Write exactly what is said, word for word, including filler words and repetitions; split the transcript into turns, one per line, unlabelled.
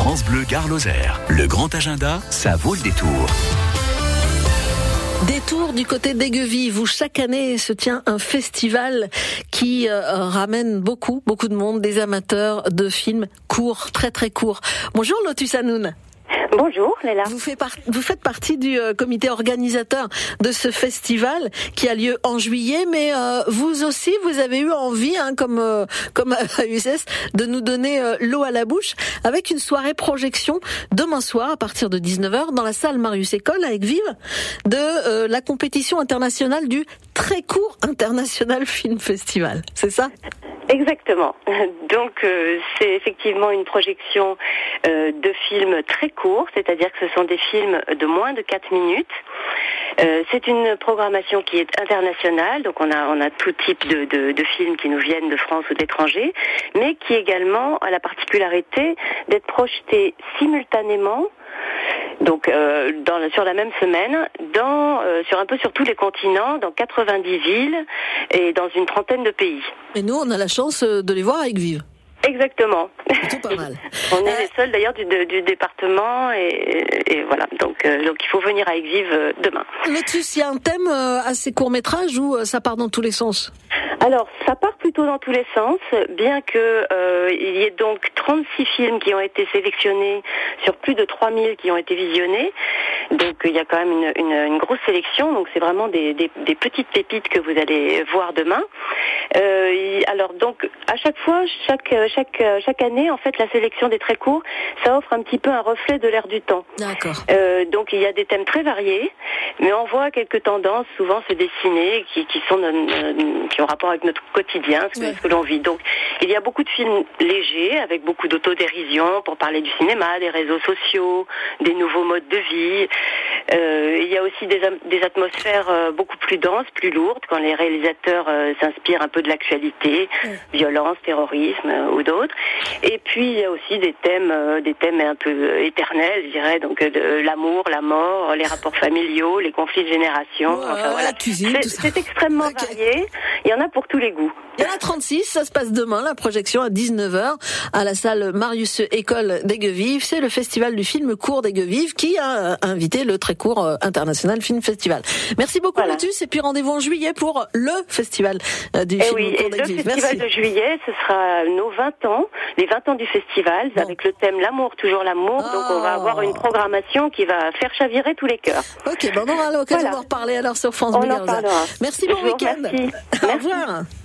France Bleu Gare-Lozère. Le grand agenda, ça vaut le détour.
Détour du côté d'Aiguevive où chaque année se tient un festival qui euh, ramène beaucoup, beaucoup de monde, des amateurs de films courts, très très courts. Bonjour Lotus Hanoun.
Bonjour Léla.
Vous, fait par... vous faites partie du euh, comité organisateur de ce festival qui a lieu en juillet, mais euh, vous aussi, vous avez eu envie, hein, comme euh, comme à U S S, de nous donner euh, l'eau à la bouche avec une soirée projection demain soir à partir de dix-neuf heures dans la salle Marius École à Aiguevive de euh, la compétition internationale du très court International Film Festival. C'est ça ?
Exactement. Donc euh, c'est effectivement une projection euh, de films très courts, c'est-à-dire que ce sont des films de moins de quatre minutes. Euh, c'est une programmation qui est internationale, donc on a on a tout type de, de, de films qui nous viennent de France ou d'étrangers, mais qui également a la particularité d'être projetés simultanément. Donc euh, dans, sur la même semaine, dans, euh, sur un peu sur tous les continents, dans quatre-vingt-dix villes et dans une trentaine de pays.
Et nous, on a la chance de les voir à Aiguevive.
Exactement.
C'est pas mal.
On est
euh...
les seuls d'ailleurs du, du département et, et voilà. Donc, euh, donc il faut venir à Aiguevive euh, demain.
Lotus, il y a un thème euh, assez court métrage ou euh, ça part dans tous les sens ?
Alors, ça part plutôt dans tous les sens, bien que euh, il y ait donc trente-six films qui ont été sélectionnés sur plus de trois mille qui ont été visionnés. Donc, il y a quand même une, une, une grosse sélection. Donc, c'est vraiment des, des, des petites pépites que vous allez voir demain. Euh, alors, donc, à chaque fois, chaque, chaque, chaque année, en fait, la sélection des très courts, ça offre un petit peu un reflet de l'air du temps.
D'accord.
Euh, donc, il y a des thèmes très variés, mais on voit quelques tendances souvent se dessiner qui, qui sont euh, qui ont rapport avec notre quotidien, ce, ouais. ce que l'on vit. Donc, il y a beaucoup de films légers, avec beaucoup d'autodérision pour parler du cinéma, des réseaux sociaux, des nouveaux modes de vie. Euh, il y a aussi des, des atmosphères euh, beaucoup plus denses, plus lourdes, quand les réalisateurs euh, s'inspirent un peu de l'actualité, ouais. violence, terrorisme euh, ou d'autres. Et puis, il y a aussi des thèmes, euh, des thèmes un peu euh, éternels, je dirais, donc euh, de, l'amour, la mort, les rapports familiaux, les conflits de génération.
Ouais,
enfin, voilà.
La cuisine,
c'est,
tout ça.
c'est extrêmement okay. varié. Il y en a pour tous les goûts.
Il y en a trente-six, ça se passe demain, la projection à dix-neuf heures à la salle Marius École d'Aiguevive. C'est le festival du film court d'Aiguevive qui a invité le très court International Film Festival. Merci beaucoup voilà. Lotus, et puis rendez-vous en juillet pour le festival du et film
oui,
court
et
d'Aiguevive.
Le festival
Merci.
de juillet, ce sera nos vingt ans, les vingt ans du festival, bon. avec le thème l'amour, toujours l'amour. Oh. Donc on va avoir une programmation qui va faire chavirer tous les cœurs.
Ok, bon, on aura l'occasion voilà. d'en reparler alors sur France Bleu.
On en parlera.
Merci, bon week-end.
Merci.
Au revoir.